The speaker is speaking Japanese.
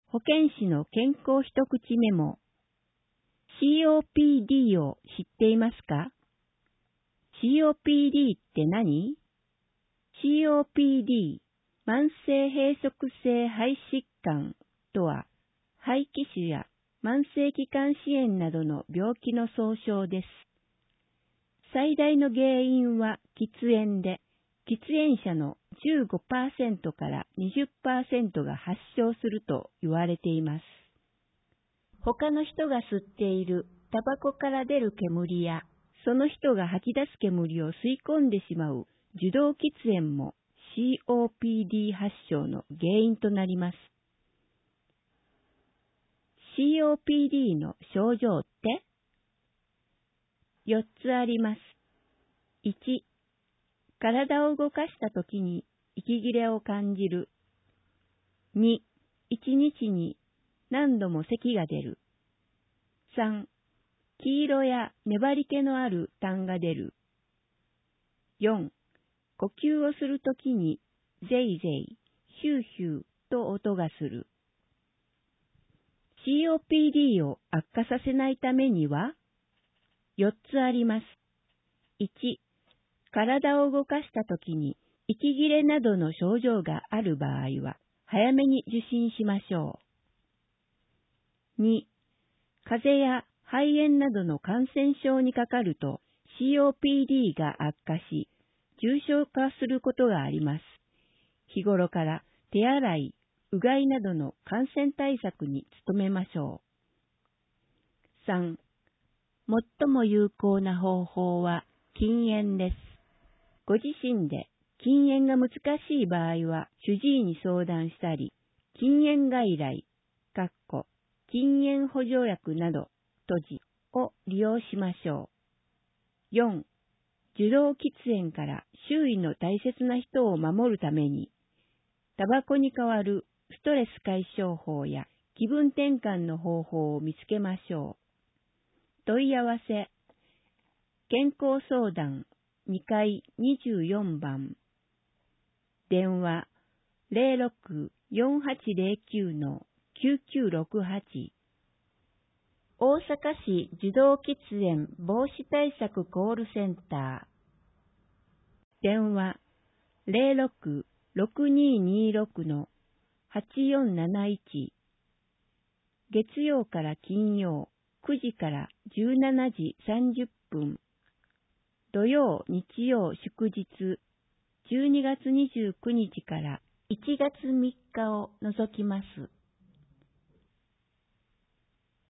保健師の健康一口メモ。COPD を知っていますか？ COPD って何？ COPD、慢性閉塞性肺疾患とは、肺気腫や慢性気管支炎などの病気の総称です。最大の原因は喫煙で、喫煙者の 15% から 20% が発症すると言われています。他の人が吸っているタバコから出る煙や、その人が吐き出す煙を吸い込んでしまう受動喫煙も COPD 発症の原因となります。COPD の症状って4つあります。1、体を動かしたときに息切れを感じる。2、1日に何度も咳が出る。3、黄色や粘り気のある痰が出る。4、呼吸をするときにゼイゼイ、ヒューヒューと音がする。COPD を悪化させないためには4つあります。1、体を動かしたときに息切れなどの症状がある場合は早めに受診しましょう。2、風邪や肺炎などの感染症にかかると COPD が悪化し、重症化することがあります。日頃から手洗い、うがいなどの感染対策に努めましょう。3、最も有効な方法は禁煙です。ご自身で禁煙が難しい場合は主治医に相談したり、禁煙外来、禁煙補助薬など、を利用しましょう。4、受動喫煙から周囲の大切な人を守るために、タバコに代わるストレス解消法や気分転換の方法を見つけましょう。問い合わせ、健康相談2階24番、電話 06-4809-9968、大阪市受動喫煙防止対策コールセンター、電話 06-6226-8471、月曜から金曜9時から17時30分、土曜日曜祝日12月29日から1月3日を除きます。